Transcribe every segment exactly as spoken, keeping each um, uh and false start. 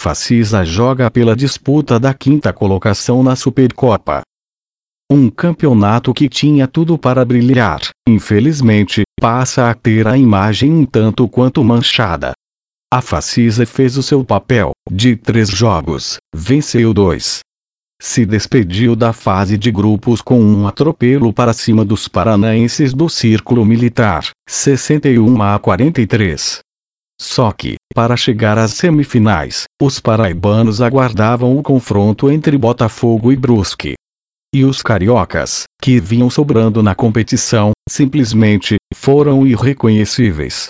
Facisa joga pela disputa da quinta colocação na Supercopa. Um campeonato que tinha tudo para brilhar, infelizmente, passa a ter a imagem um tanto quanto manchada. A Facisa fez o seu papel, de três jogos, venceu dois. Se despediu da fase de grupos com um atropelo para cima dos paranaenses do Círculo Militar, sessenta e um a quarenta e três. Só que, para chegar às semifinais, os paraibanos aguardavam o confronto entre Botafogo e Brusque. E os cariocas, que vinham sobrando na competição, simplesmente, foram irreconhecíveis.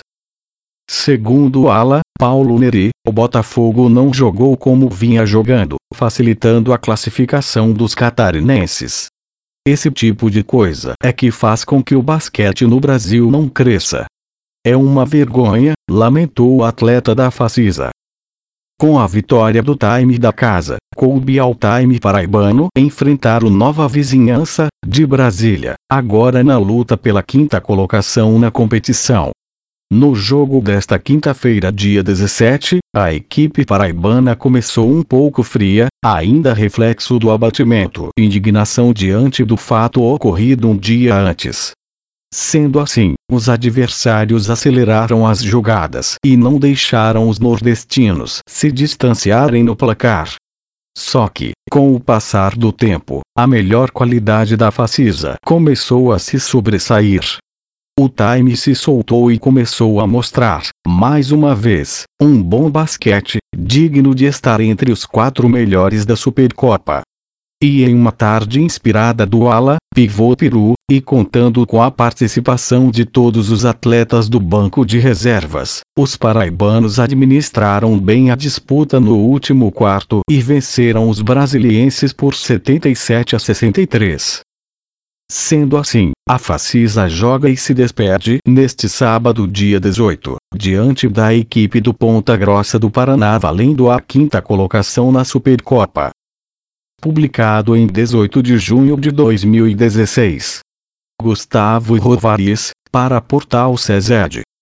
Segundo o ala, Paulo Neri, o Botafogo não jogou como vinha jogando, facilitando a classificação dos catarinenses. Esse tipo de coisa é que faz com que o basquete no Brasil não cresça. É uma vergonha, lamentou o atleta da Facisa. Com a vitória do time da casa, coube ao time paraibano enfrentar o Nova Vizinhança, de Brasília, agora na luta pela quinta colocação na competição. No jogo desta quinta-feira, dia dezessete, a equipe paraibana começou um pouco fria, ainda reflexo do abatimento e indignação diante do fato ocorrido um dia antes. Sendo assim, os adversários aceleraram as jogadas e não deixaram os nordestinos se distanciarem no placar. Só que, com o passar do tempo, a melhor qualidade da Facisa começou a se sobressair. O time se soltou e começou a mostrar, mais uma vez, um bom basquete, digno de estar entre os quatro melhores da Supercopa. E em uma tarde inspirada do ala, pivô peru, e contando com a participação de todos os atletas do banco de reservas, os paraibanos administraram bem a disputa no último quarto e venceram os brasilienses por setenta e sete a sessenta e três. Sendo assim, a Facisa joga e se despede neste sábado, dia dezoito, diante da equipe do Ponta Grossa do Paraná, valendo a quinta colocação na Supercopa. Publicado em dezoito de junho de dois mil e dezesseis. Gustavo Rovariz, para Portal C Z E D.